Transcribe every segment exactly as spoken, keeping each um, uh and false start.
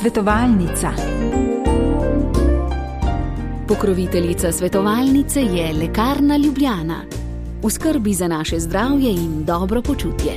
Svetovalnica. Pokroviteljica svetovalnice je Lekarna Ljubljana. V skrbi za naše zdravje in dobro počutje.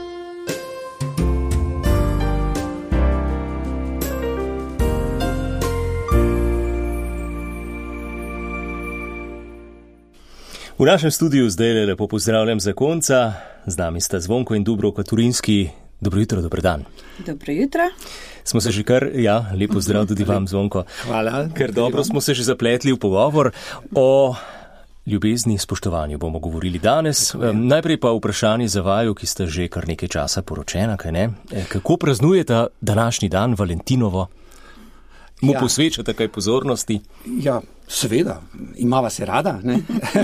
V našem studiu zdaj lepo pozdravljam zakonca. Z nami sta Zvonko in Dubravka Turinski. Dobro jutro, dober dan. Dobro jutro. Smo se že kar, ja, lepo zdrav tudi vam, Zvonko. Hvala. Ker dobro smo se že zapletli v pogovor. O ljubezni, spoštovanju bomo govorili danes. Najprej pa vprašanje za vaju, ki sta že kar nekaj časa poročena, kaj ne? Kako praznujete današnji dan, Valentinovo? Mu ja. posvečate kaj pozornosti? Ja, seveda, imava se rada, ne?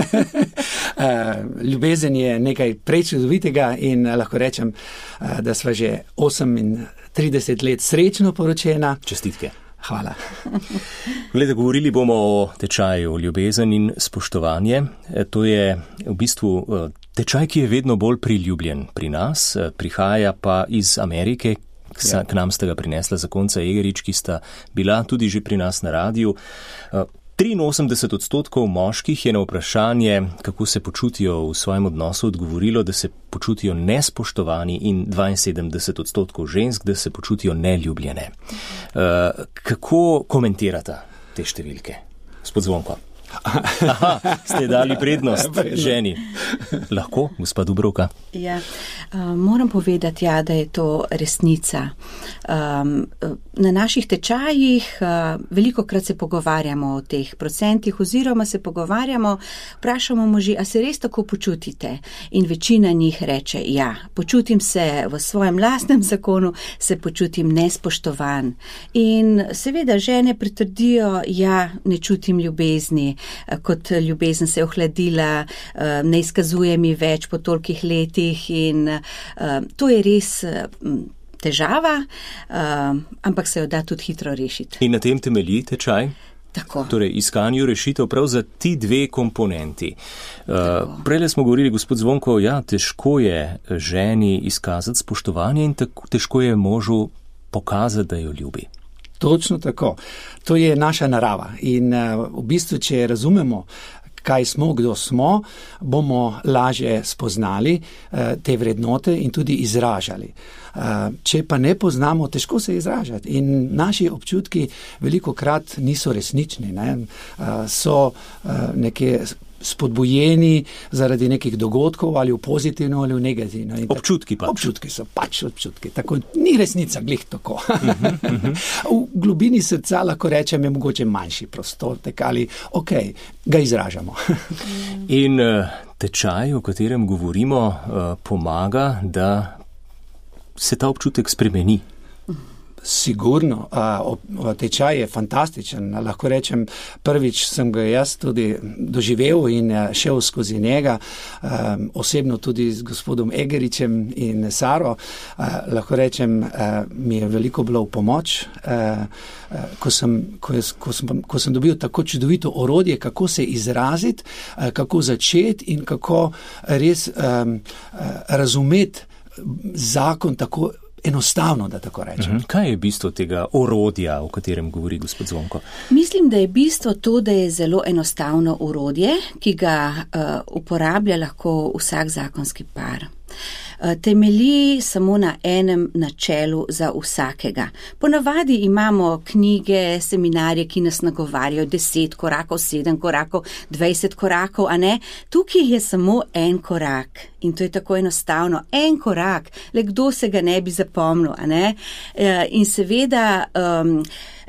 Ljubezen je nekaj prečudovitega in lahko rečem, da sva že osemintrideset let srečno poročena. Čestitke. Hvala. Glede, govorili bomo o tečaju ljubezen in spoštovanje. To je v bistvu tečaj, ki je vedno bolj priljubljen pri nas, prihaja pa iz Amerike. Ja. K nam sta ga prinesla zakonca Egerič, ki sta bila tudi že pri nas na radiju. triinosemdeset odstotkov moških je na vprašanje, kako se počutijo v svojem odnosu, odgovorilo, da se počutijo nespoštovani, in dvainsedemdeset odstotkov žensk, da se počutijo neljubljene. Kako komentirate te številke? Gospod Zvonko. Aha, ste dali prednost ženi. Lahko, gospod Dubravka? Ja, uh, moram povedati, ja, da je to resnica. Um, na naših tečajih uh, veliko krat se pogovarjamo o teh procentih oziroma se pogovarjamo, vprašamo možje, a se res tako počutite? In večina njih reče, ja, počutim se v svojem lastnem zakonu, se počutim nespoštovan. In seveda žene pritrdijo, ja, ne čutim ljubezni, kot ljubezen se je ohladila, ne izkazuje mi več po tolikih letih in to je res težava, ampak se jo da tudi hitro rešiti. In na tem temelji tečaj? Tako. Torej, iskanju rešitev prav za ti dve komponenti. Uh, Prele smo govorili, gospod Zvonko, ja, težko je ženi izkazati spoštovanje in tako, težko je možu pokazati, da jo ljubi. Točno tako. To je naša narava in uh, v bistvu, če razumemo, kaj smo, kdo smo, bomo lažje spoznali uh, te vrednote in tudi izražali. Uh, če pa ne poznamo, težko se izražati in naši občutki veliko krat niso resnični, ne? Uh, so uh, neke spodbujeni zaradi nekih dogodkov ali v pozitivno ali v negativno. In občutki pa. Občutki so pač občutki. Tako ni resnica glih tako. Uh-huh, uh-huh. V globini srca lahko rečem, je mogoče manjši prostortek ali ok, ga izražamo. In tečaj, o katerem govorimo, pomaga, da se ta občutek spremeni. Sigurno, tečaj je fantastičen, lahko rečem, prvič sem ga jaz tudi doživel in šel skozi njega, osebno tudi z gospodom Egeričem in Saro, lahko rečem, mi je veliko bilo v pomoč, ko sem, ko, je, ko, sem, ko sem dobil tako čudovito orodje, kako se izraziti, kako začeti in kako res razumeti zakon tako enostavno, da tako rečem. Kaj je bistvo tega orodja, o katerem govori gospod Zvonko? Mislim, da je bistvo to, da je zelo enostavno orodje, ki ga uh, uporablja lahko vsak zakonski par. Temelji samo na enem načelu za vsakega. Ponavadi imamo knjige, seminarje, ki nas nagovarjajo deset korakov, sedem korakov, dvajset korakov, a ne? Tukaj je samo en korak in to je tako enostavno. En korak, le kdo se ga ne bi zapomnil, a ne? In seveda um,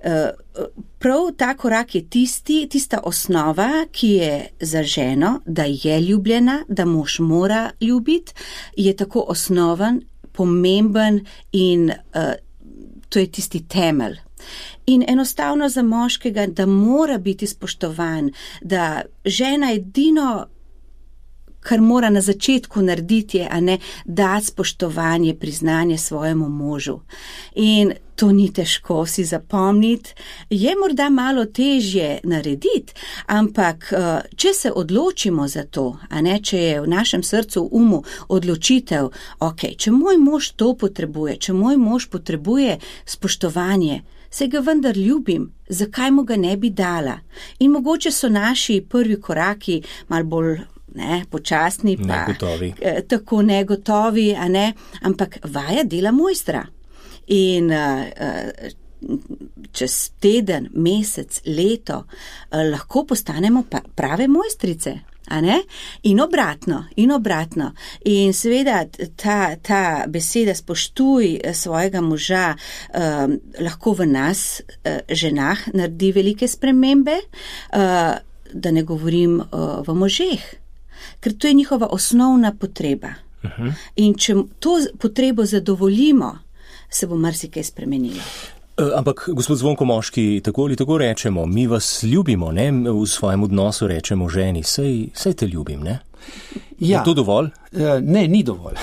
prav ta korak je tisti, tista osnova, ki je za ženo, da je ljubljena, da mož mora ljubiti, je tako osnoven, pomemben in uh, to je tisti temelj. In enostavno za moškega, da mora biti spoštovan, da žena edino, kar mora na začetku narediti, je, a ne, dati spoštovanje, priznanje svojemu možu. In to ni težko si zapomniti, je morda malo težje narediti, ampak če se odločimo za to, a ne, če je v našem srcu, v umu odločitev, ok, če moj mož to potrebuje, če moj mož potrebuje spoštovanje, saj ga vendar ljubim, zakaj mu ga ne bi dala? In mogoče so naši prvi koraki mal bolj ne, počasni, pa negotovi. Eh, tako negotovi, a ne, ampak vaja dela mojstra. In eh, čez teden, mesec, leto eh, lahko postanemo prave mojstrice. A ne? In obratno, in obratno. In seveda ta, ta beseda spoštuj svojega moža eh, lahko v nas, eh, ženah, naredi velike spremembe, eh, da ne govorim eh, v možeh, ker to je njihova osnovna potreba. Uh-huh. In če to potrebo zadovoljimo, se bo marsikaj spremenilo. Ampak, gospod Zvonko, moški, tako ali tako rečemo, mi vas ljubimo, ne? V svojem odnosu rečemo ženi, saj, saj te ljubim, ne? Ja. Je to dovolj? Ne, ni dovolj.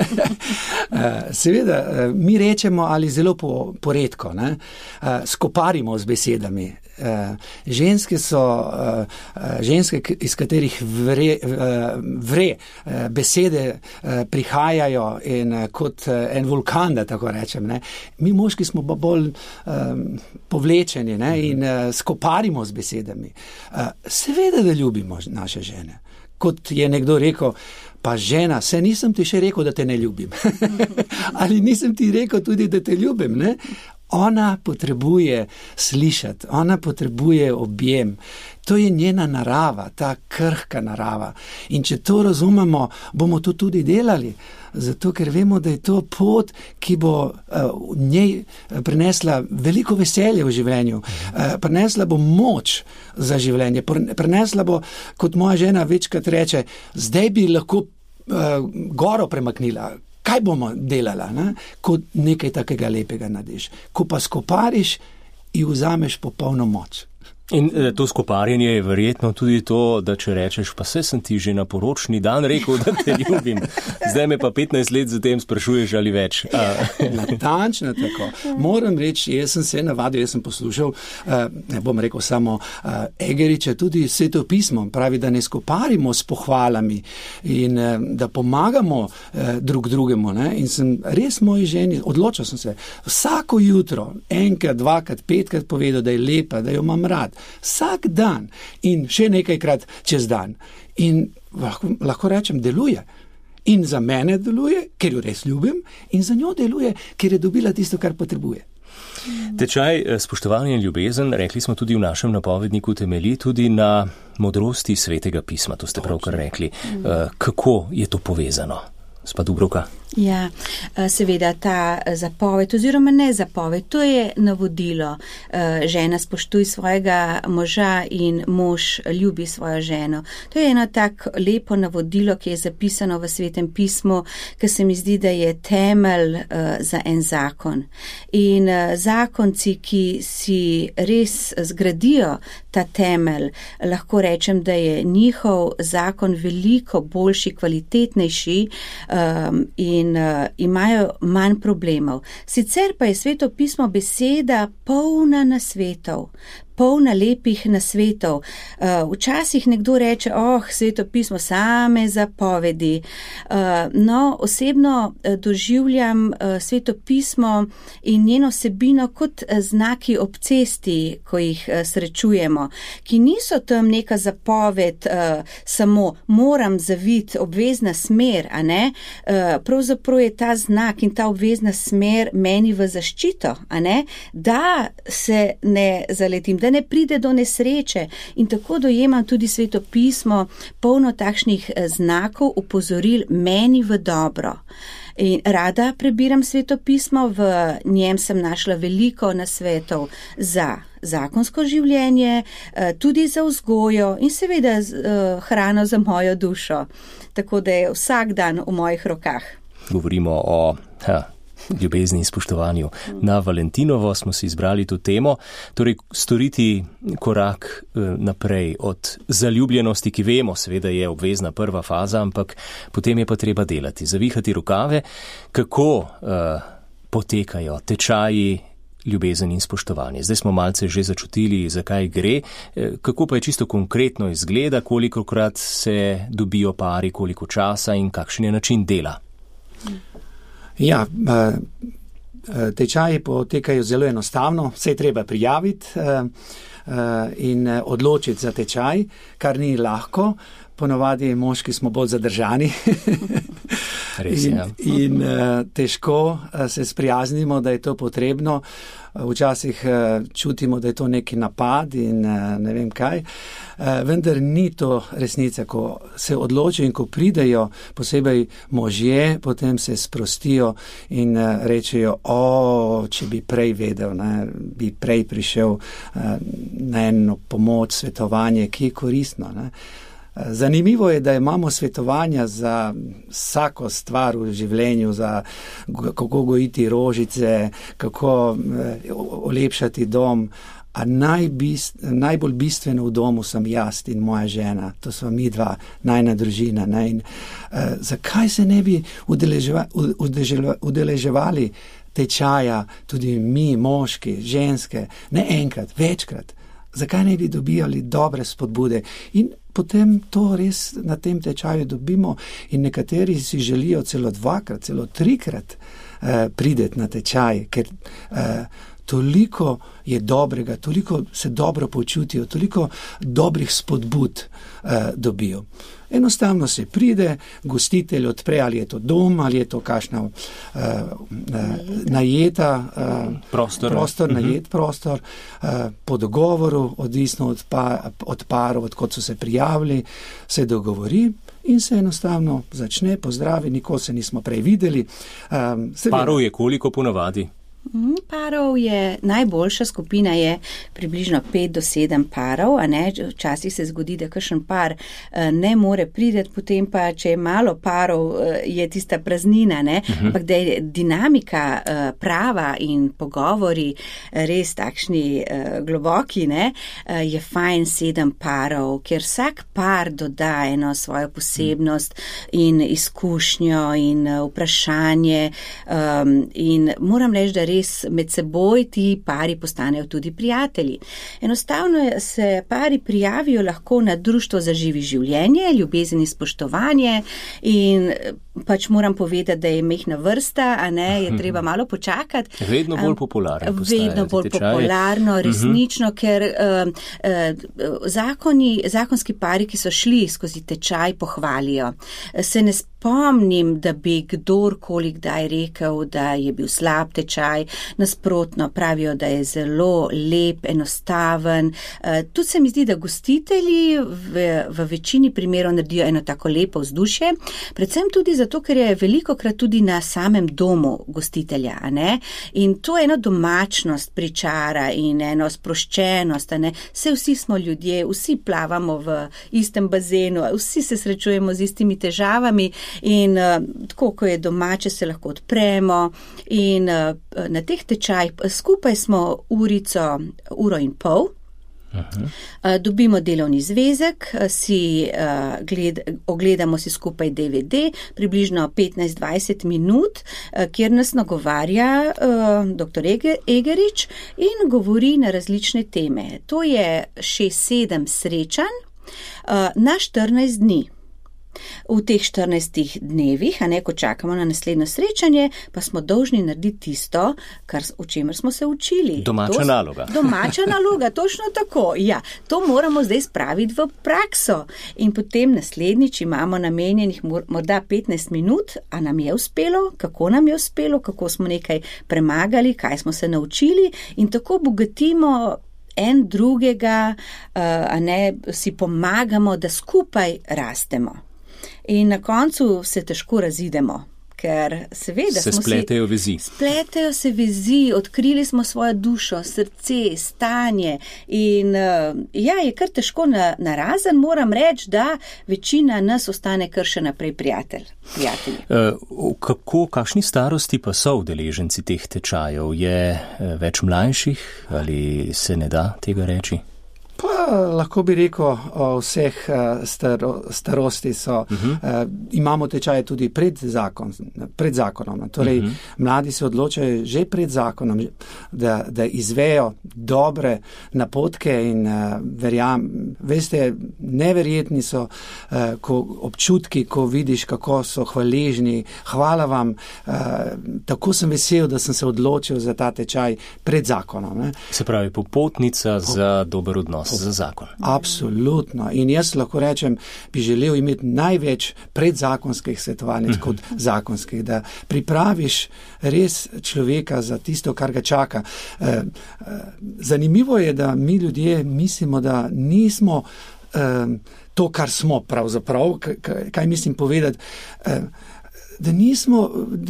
Seveda, mi rečemo ali zelo poredko, ne? Skoparimo z besedami. Ženske so, ženske, iz katerih vre, vre besede prihajajo in kot en vulkan, da tako rečem, ne? Mi moški smo pa bolj povlečeni, ne? In skoparimo z besedami. Seveda, da ljubimo naše žene. Kot je nekdo rekel, pa žena, se nisem ti še rekel, da te ne ljubim. Ali nisem ti rekel tudi, da te ljubim, ne? Ona potrebuje slišati, ona potrebuje objem. To je njena narava, ta krhka narava. In če to razumemo, bomo to tudi delali. Zato, ker vemo, da je to pot, ki bo uh, v njej prinesla veliko veselje v življenju. Uh, prinesla bo moč za življenje. Prinesla bo, kot moja žena večkrat reče, zdaj bi lahko uh, goro premaknila. Kaj bomo delala, ne? Ko nekaj takega lepega narediš. Ko pa skopariš, ji vzameš popolno moč. In to skoparjenje je verjetno tudi to, da če rečeš, pa se sem ti že na poročni dan rekel, da te ljubim. Zdaj me pa petnajst let zatem sprašuješ ali več. Natančno tako. Moram reči, jaz sem se navadil, jaz sem poslušal, ne bom rekel samo Egeriča, tudi Sveto pismo, pravi, da ne skoparimo s pohvalami in da pomagamo drug drugemu. Ne? In sem res moji ženi, odločil sem se, vsako jutro, enkrat, dvakrat, petkrat povedal, da je lepa, da jo imam rad. Vsak dan in še nekajkrat čez dan. In lahko, lahko rečem, deluje. In za mene deluje, ker jo res ljubim, in za njo deluje, ker je dobila tisto, kar potrebuje. Tečaj spoštovanja in ljubezen, rekli smo tudi v našem napovedniku, temelji tudi na modrosti Svetega pisma, to ste pravkar rekli. Kako je to povezano? Gospa Dubrovka. Ja, seveda ta zapoved oziroma ne zapoved, to je navodilo. Žena spoštuj svojega moža in mož ljubi svojo ženo. To je eno tak lepo navodilo, ki je zapisano v Svetem pismu, ki se mi zdi, da je temelj za en zakon. In zakonci, ki si res zgradijo ta temelj, lahko rečem, da je njihov zakon veliko boljši, kvalitetnejši in in uh, imajo manj problemov. Sicer pa je Sveto pismo beseda polna nasvetov, polna lepih nasvetov. Uh, včasih nekdo reče, oh, Sveto pismo, same zapovedi. Uh, no, osebno uh, doživljam uh, Sveto pismo in njeno vsebino kot uh, znaki ob cesti, ko jih uh, srečujemo, ki niso tam neka zapoved, uh, samo moram zaviti obvezna smer, a ne? Uh, pravzaprav je ta znak in ta obvezna smer meni v zaščito, a ne? Da se ne zaletim, da ne pride do nesreče, in tako dojemam tudi Sveto pismo, polno takšnih znakov, upozoril meni v dobro. In rada prebiram Sveto pismo, v njem sem našla veliko nasvetov za zakonsko življenje, tudi za vzgojo in seveda hrano za mojo dušo. Tako da je vsak dan v mojih rokah. Govorimo o ha, ljubezni in spoštovanju. Na Valentinovo smo si izbrali to temo, torej storiti korak naprej od zaljubljenosti, ki vemo, seveda je obvezna prva faza, ampak potem je pa treba delati, zavihati rokave. Kako uh, potekajo tečaji ljubezen in spoštovanje? Zdaj smo malce že začutili, zakaj gre, kako pa je čisto konkretno izgleda, kolikokrat se dobijo pari, koliko časa in kakšen je način dela? Ja, tečaji potekajo zelo enostavno, vse je treba prijaviti in odločiti za tečaj, kar ni lahko. Ponovadi moški smo bolj zadržani. Res, in, ja. in težko se sprijaznimo, da je to potrebno. Včasih čutimo, da je to neki napad in ne vem kaj. Vendar ni to resnica, ko se odločijo in ko pridejo, posebej možje, potem se sprostijo in rečejo, o, če bi prej vedel, ne, bi prej prišel na eno pomoč, svetovanje, ki je koristno. Ne. Zanimivo je, da imamo svetovanja za vsako stvar v življenju, za kako gojiti rožice, kako olepšati dom, a najbist, najbolj bistveno v domu sem jaz in moja žena, to smo mi dva, najna družina. Ne? In, uh, zakaj se ne bi udeleževa, udeleževa, udeleževali tečaja tudi mi, moški, ženske, ne enkrat, večkrat? Zakaj ne bi dobijali dobre spodbude? In potem to res na tem tečaju dobimo in nekateri si želijo celo dvakrat, celo trikrat eh, prideti na tečaj, ker eh, toliko je dobrega, toliko se dobro počutijo, toliko dobrih spodbud eh, dobijo. Enostavno se pride, gostitelj odpre, ali je to dom, ali je to kakšna uh, najeta, uh, prostor, prostor najet prostor, uh, po dogovoru, odvisno od, pa, od parov, odkot so se prijavili, se dogovori in se enostavno začne, pozdravi, nikoli se nismo prej videli. Um, Parov je koliko ponavadi? Parov je, najboljša skupina je približno pet do sedem parov, a ne, včasih se zgodi, da kakšen par ne more priti, potem pa, če je malo parov, je tista praznina, ne, uh-huh. ampak da je dinamika prava in pogovori res takšni globoki, ne, je fajn sedem parov, ker vsak par doda eno svojo posebnost in izkušnjo in vprašanje um, in moram reči, da res med seboj ti pari postanejo tudi prijatelji. Enostavno se pari prijavijo lahko na Društvo za živi življenje, ljubezen in spoštovanje in pač moram povedati, da je mehna vrsta, a ne, je treba malo počakati. Vedno bolj popularno postajajo. Vedno bolj popularno, resnično, uh-huh. ker uh, uh, zakoni, zakonski pari, ki so šli skozi tečaj, pohvalijo. Se ne spomnim, da bi kdorkoli kdaj rekel, da je bil slab tečaj, nasprotno pravijo, da je zelo lep, enostaven. Uh, tudi se mi zdi, da gostitelji v, v večini primerov naredijo eno tako lepo vzdušje, predvsem tudi zato, ker je velikokrat tudi na samem domu gostitelja, a ne? In to je eno domačnost pričara in eno sproščenost, a ne? Se vsi smo ljudje, vsi plavamo v istem bazenu, vsi se srečujemo z istimi težavami in uh, tako, ko je domače, se lahko odpremo in uh, na teh tečajih skupaj smo urico, uro in pol. Uh, dobimo delovni zvezek, si, uh, gled, ogledamo si skupaj D V D, približno petnajst do dvajset minut, uh, kjer nas nagovarja uh, doktor Ege, Egerič in govori na različne teme. To je šest sedem srečanj uh, na štirinajst dni. V teh štirinajstih dnevih, a ne, ko čakamo na naslednjo srečanje, pa smo dolžni narediti tisto, kar, o čemer smo se učili. Domača to, naloga. Domača naloga, točno tako. Ja, to moramo zdaj spraviti v prakso. In potem naslednjič imamo namenjenih morda petnajst minut, a nam je uspelo, kako nam je uspelo, kako smo nekaj premagali, kaj smo se naučili in tako bogatimo en drugega, a ne, si pomagamo, da skupaj rastemo. In na koncu se težko razidemo, ker seveda se smo spletejo si, vezi. Spletejo se vezi, odkrili smo svojo dušo, srce, stanje in ja, je kar težko na, narazen, moram reči, da večina nas ostane kar še naprej prijatelj, prijatelji. Uh, kako, kakšni starosti pa so udeleženci teh tečajev? Je uh, več mlajših ali se ne da tega reči? Pa lahko bi rekel, o vseh staro, starosti so, uh-huh. uh, imamo tečaje tudi pred, zakon, pred zakonom. Torej, uh-huh. mladi se odločajo že pred zakonom, da, da izvejo dobre napotke in uh, verjam, veste, neverjetni so uh, ko, občutki, ko vidiš, kako so hvaležni. Hvala vam, uh, tako sem vesel, da sem se odločil za ta tečaj pred zakonom. Ne. Se pravi, popotnica po, za dober odnos, po, za zakon. Absolutno. In jaz lahko rečem, bi želel imeti največ predzakonskih svetovalnic kot zakonskih, da pripraviš res človeka za tisto, kar ga čaka. Zanimivo je, da mi ljudje mislimo, da nismo to, kar smo pravzaprav, kaj mislim povedati, da nismo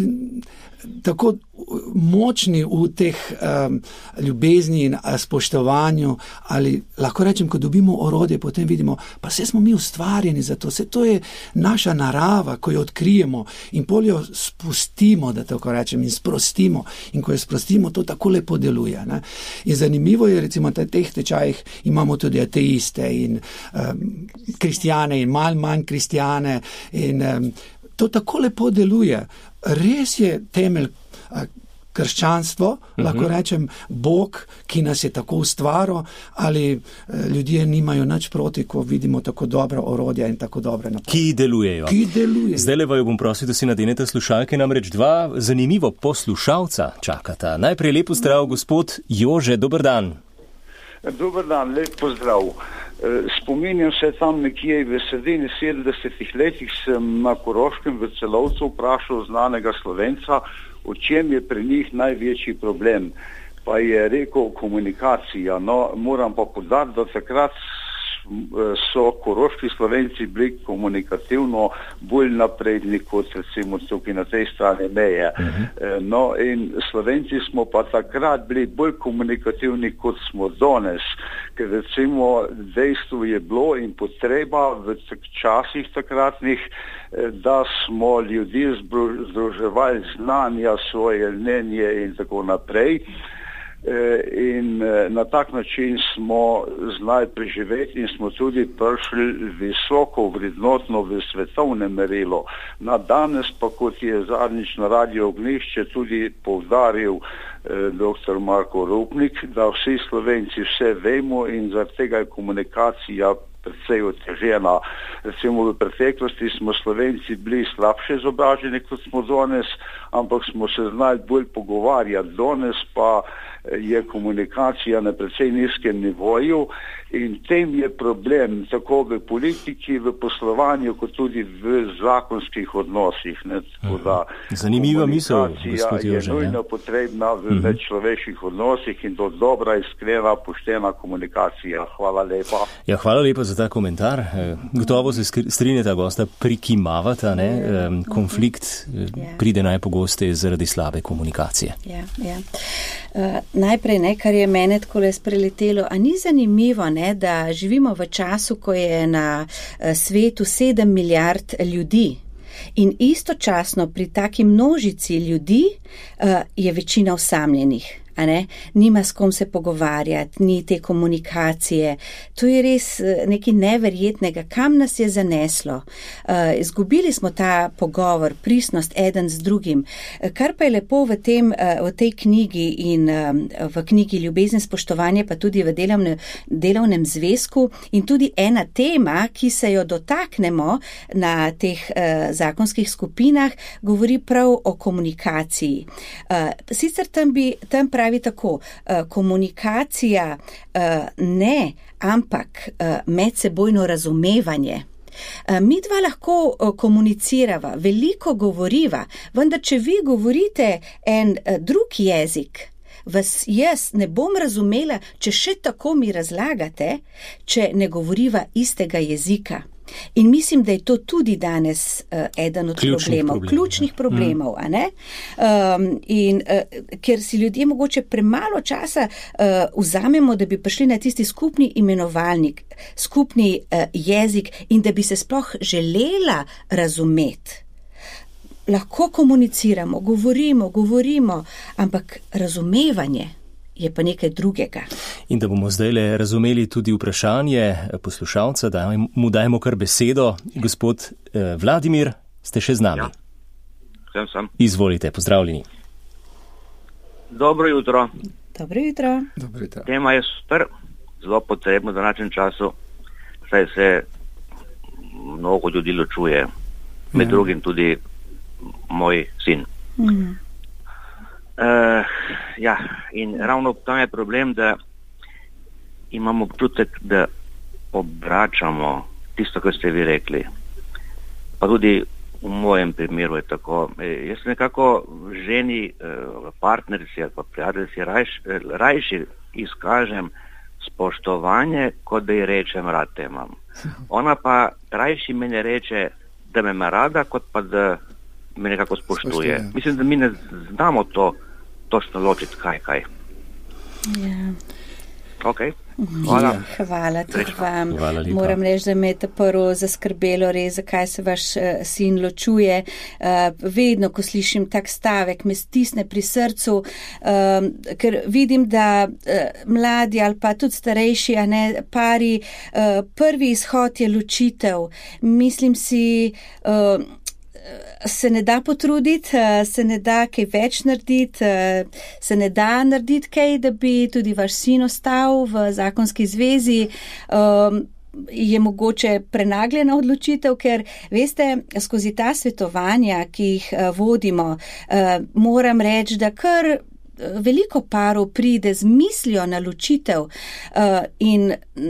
tako močni v teh um, ljubezni in spoštovanju, ali lahko rečem, ko dobimo orodje, potem vidimo, pa vse smo mi ustvarjeni za to, vse to je naša narava, ko jo odkrijemo in pol jo spustimo, da tako rečem, in sprostimo. In ko jo sprostimo, to tako lepo deluje. Ne? In zanimivo je, recimo, da v teh tečajih imamo tudi ateiste in um, kristjane in malo manj kristjane in um, to tako lepo deluje. Res je temelj krščanstvo, uh-huh. lahko rečem, Bog, ki nas je tako ustvaril, ali ljudje nimajo nič proti, ko vidimo tako dobra orodja in tako dobre napore. Ki delujejo. Ki delujejo. Zdaj le vaju bom prosil, da si nadenete slušalke, namreč dva zanimivo poslušalca čakata. Najprej lepo zdrav, gospod Jože, dober dan. Dober dan, lep pozdrav. Spominjam se tam nekje v sredini sedemdesetih letih sem na Koroškem v Celovcu vprašal znanega Slovenca, o čem je pri njih največji problem. Pa je rekel komunikacija. No, moram pa podati, da takrat so koroški Slovenci bili komunikativno bolj napredni kot recimo tukaj na tej strani meje. Uh-huh. No, in Slovenci smo pa takrat bili bolj komunikativni kot smo danes, ker recimo dejstvo je bilo in potreba v časih takratnih, da smo ljudi združevali znanja, svoje mnenje in tako naprej. In na tak način smo znali preživeti in smo tudi prišli visoko vrednotno v svetovnem merilu. Na danes pa, kot je zadnjič na Radio Ognjišče tudi poudaril eh, doktor Marko Rupnik, da vsi Slovenci vse vemo in zaradi tega je komunikacija precej otežena. Recimo v preteklosti smo Slovenci bili slabše izobraženi, kot smo danes, ampak smo se znali bolj pogovarjati. Danes pa je komunikacija na precej nizkem nivoju in tem je problem tako v politiki, v poslovanju, kot tudi v zakonskih odnosih. Ne? Da zanimiva misel, gospod Jože. Komunikacija je nujno potrebna v uh-huh. medčloveških odnosih in to dobra, iskrena, poštena komunikacija. Hvala lepa. Ja, hvala lepa za ta komentar. Gotovo se strinjata gosta, prikimavata, ne? Konflikt pride najpogosteje zaradi slabe komunikacije. Ja, ja. Uh, najprej, ne, kar je mene tako les preletelo, a ni zanimivo, ne, da živimo v času, ko je na uh, svetu sedem milijard ljudi in istočasno pri taki množici ljudi uh, je večina osamljenih. A ne? Nima s kom se pogovarjati, ni te komunikacije. To je res nekaj neverjetnega, kam nas je zaneslo. Uh, izgubili smo ta pogovor, pristnost eden z drugim. Kar pa je lepo v, tem, uh, v tej knjigi in um, v knjigi Ljubezen, spoštovanje, pa tudi v delovne, delovnem zvezku in tudi ena tema, ki se jo dotaknemo na teh uh, zakonskih skupinah, govori prav o komunikaciji. Uh, sicer tam bi tam pravi Pravi tako, komunikacija ne, ampak medsebojno razumevanje. Mi dva lahko komunicirava, veliko govoriva, vendar če vi govorite en drug jezik, vas jaz ne bom razumela, če še tako mi razlagate, če ne govoriva istega jezika. In mislim, da je to tudi danes uh, eden od ključnih problemov, problem, ključnih ja. problemov, a ne? Um, in uh, ker si ljudje mogoče premalo časa uh, vzamemo, da bi prišli na tisti skupni imenovalnik, skupni uh, jezik in da bi se sploh želela razumeti. Lahko komuniciramo, govorimo, govorimo, ampak razumevanje je pa nekaj drugega. In da bomo zdaj le razumeli tudi vprašanje poslušalca, da mu dajmo kar besedo. Gospod eh, Vladimir, ste še z nami? Ja, sem sem. Izvolite, pozdravljeni. Dobro jutro. Dobro jutro. Dobro jutro. Tema je super, zelo potrebno v današnjem času, saj se mnogo ljudi ločuje, med ja. drugim tudi moj sin. Mhm. Uh, ja, in ravno tam je problem, da imamo občutek, da obračamo tisto, kar ste vi rekli. Pa tudi v mojem primeru je tako. E, jaz nekako ženi, uh, partnerici ali pa prijateljici rajš, rajši izkažem spoštovanje, kot da ji rečem rad te imam. Ona pa rajši meni reče, da me ima rada, kot pa da me nekako spoštuje. spoštuje. Mislim, da mi ne znamo to točno ločiti, kaj, kaj. Ja. Ok, hvala. Ja, hvala tudi vam. Hvala lepa. Moram reči, da me je ta prvo zaskrbelo res, zakaj se vaš uh, sin ločuje. Uh, vedno, ko slišim tak stavek, me stisne pri srcu, uh, ker vidim, da uh, mladi ali pa tudi starejši, a ne, pari, uh, prvi izhod je ločitev. Mislim si, uh, se ne da potruditi, se ne da kaj več narediti, se ne da narediti kaj, da bi tudi vaš sin ostal v zakonski zvezi. Um, je mogoče prenagljena odločitev, ker veste, skozi ta svetovanja, ki jih uh, vodimo, uh, moram reči, da kar veliko parov pride z mislijo na ločitev uh, in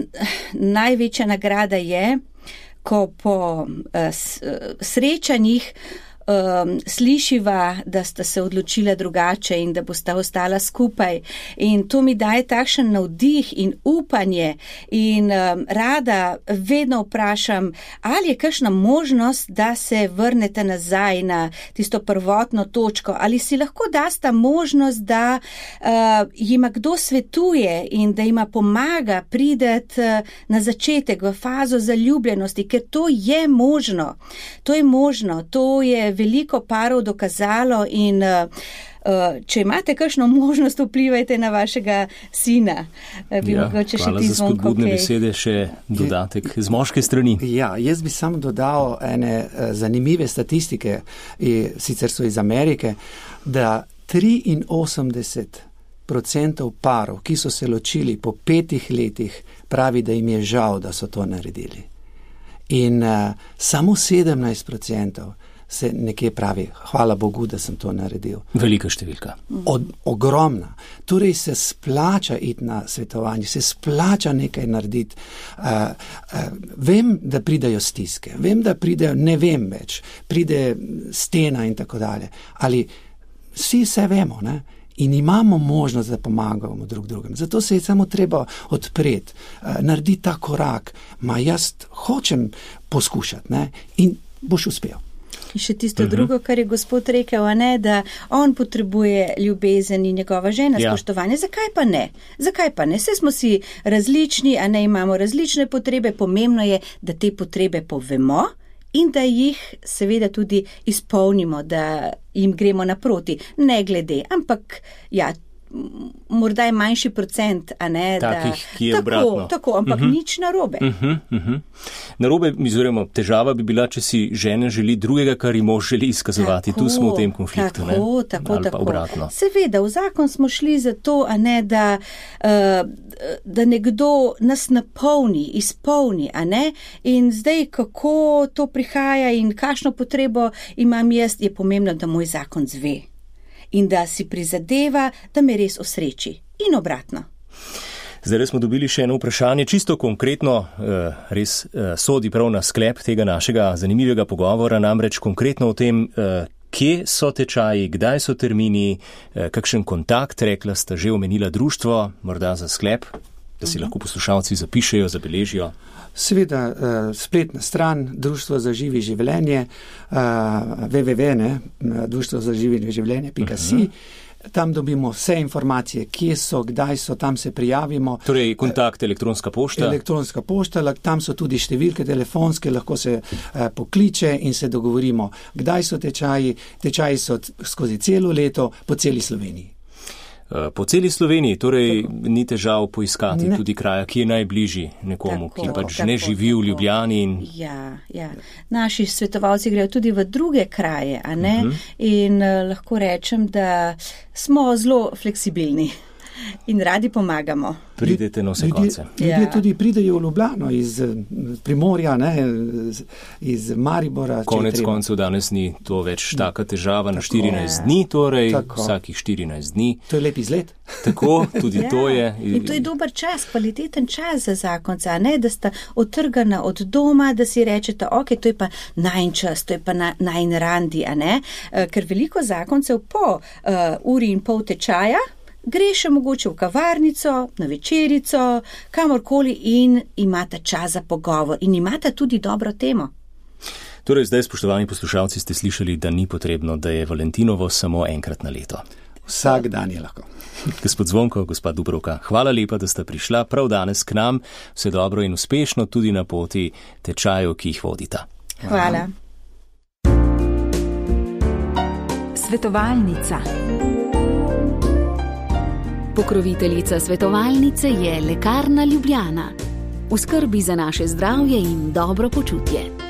največja nagrada je, ko po uh, srečanjih um, slišiva, da sta se odločila drugače in da bosta ostala skupaj. In to mi daje takšen navdih in upanje in um, rada vedno vprašam, ali je kakšna možnost, da se vrnete nazaj na tisto prvotno točko, ali si lahko dasta možnost, da uh, jima kdo svetuje in da jima pomaga prideti uh, na začetek v fazo zaljubljenosti, ker to je možno. To je možno, to je veliko parov dokazalo in uh, uh, če imate kakšno možnost, vplivajte na vašega sina. Bi ja, hvala za spodbudne okay. besede, še dodatek z moške strani. Ja, jaz bi samo dodal ene uh, zanimive statistike, i, sicer so iz Amerike, da triinosemdeset procentov parov, ki so se ločili po petih letih, pravi, da jim je žal, da so to naredili. In uh, samo sedemnajst procentov se nekje pravi, hvala Bogu, da sem to naredil. Velika številka. Od, ogromna. Torej se splača iti na svetovanje, se splača nekaj narediti. Uh, uh, vem, da pridajo stiske, vem, da pridajo, ne vem več, pride stena in tako dalje, ali vsi se vemo, ne? In imamo možnost, da pomagamo drug drugim. Zato se je samo treba odpreti, uh, narediti ta korak. Ma jaz hočem poskušati, ne? In boš uspel. In še tisto uh-huh. drugo, kar je gospod rekel, a ne, da on potrebuje ljubezen in njegova žena ja. spoštovanje. Zakaj pa ne? Zakaj pa ne? Vse smo si različni, a ne imamo različne potrebe. Pomembno je, da te potrebe povemo in da jih seveda tudi izpolnimo, da jim gremo naproti. Ne glede, ampak ja, morda je manjši procent, a ne, takih, da... ki je tako, obratno. Tako, ampak uh-huh. nič narobe. Uh-huh, uh-huh. Narobe, oziroma težava bi bila, če si žena želi drugega, kar ji mož želi izkazovati. Tako, tu smo v tem konfliktu, tako, ne? Tako, ali pa tako. obratno. Seveda, v zakon smo šli zato, a ne, da, uh, da nekdo nas napolni, izpolni, a ne? In zdaj, kako to prihaja in kakšno potrebo imam jaz, je pomembno, da moj zakon zve. In da si prizadeva, da me res osreči. In obratno. Zdaj smo dobili še eno vprašanje, čisto konkretno, res sodi prav na sklep tega našega zanimivega pogovora, namreč konkretno o tem, kje so tečaji, kdaj so termini, kakšen kontakt, rekla sta že omenila društvo, morda za sklep, da si lahko poslušalci zapišejo, zabeležijo. Seveda, uh, spletna stran Društvo za živi življenje, uh, w w w pika društvo za živi življenje pika si. Uh-huh. Tam dobimo vse informacije, kje so, kdaj so, tam se prijavimo. Torej, kontakt, elektronska pošta. Elektronska pošta, tam so tudi številke telefonske, lahko se uh, pokliče in se dogovorimo, kdaj so tečaji. Tečaji so skozi celo leto po celi Sloveniji. Po celi Sloveniji, torej tako. Ni težav poiskati ne. Tudi kraja, ki je najbližji nekomu, tako, ki pač tako, ne živi tako. V Ljubljani. In... Ja, ja. Naši svetovalci grejo tudi v druge kraje, a ne? Uh-huh. In uh, lahko rečem, da smo zelo fleksibilni. In radi pomagamo. Pridete na vse konce. Ljudje ja. Tudi pridejo v Ljubljano iz Primorja, ne, iz Maribora. Konec koncev danes ni to več taka težava na štirinajst ja. Dni, torej tako. Vsakih štirinajst dni. To je lep izlet. Tako, tudi ja. To je. In to je dober čas, kvaliteten čas za zakonca, ne, da sta otrgana od doma, da si rečete, ok, to je pa najn čas, to je pa na, najn randi, a ne, ker veliko zakoncev po uh, uri in pol tečaja gre še mogoče v kavarnico, na večerico, kamorkoli in imata čas za pogovor in imata tudi dobro temo. Torej, zdaj, spoštovani poslušalci, ste slišali, da ni potrebno, da je Valentinovo samo enkrat na leto. Vsak dan je lahko. Gospod Zvonko, gospod Dubrovka, hvala lepa, da ste prišla prav danes k nam. Vse dobro in uspešno tudi na poti tečajev, ki jih vodita. Hvala. Svetovalnica. Pokroviteljica svetovalnice je Lekarna Ljubljana. V skrbi za naše zdravje in dobro počutje.